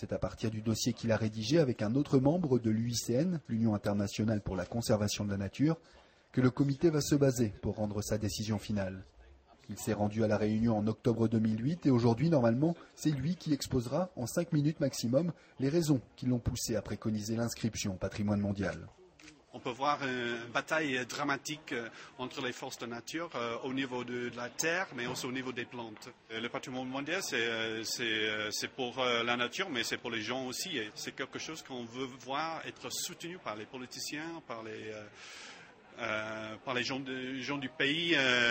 C'est à partir du dossier qu'il a rédigé avec un autre membre de l'UICN, l'Union internationale pour la conservation de la nature, que le comité va se baser pour rendre sa décision finale. Il s'est rendu à la Réunion en octobre 2008 et aujourd'hui, normalement, c'est lui qui exposera, en 5 minutes maximum, les raisons qui l'ont poussé à préconiser l'inscription au patrimoine mondial. On peut voir une bataille dramatique entre les forces de nature au niveau de la terre, mais aussi au niveau des plantes. Le patrimoine mondial, c'est pour la nature, mais c'est pour les gens aussi. Et c'est quelque chose qu'on veut voir être soutenu par les politiciens, par les gens du pays.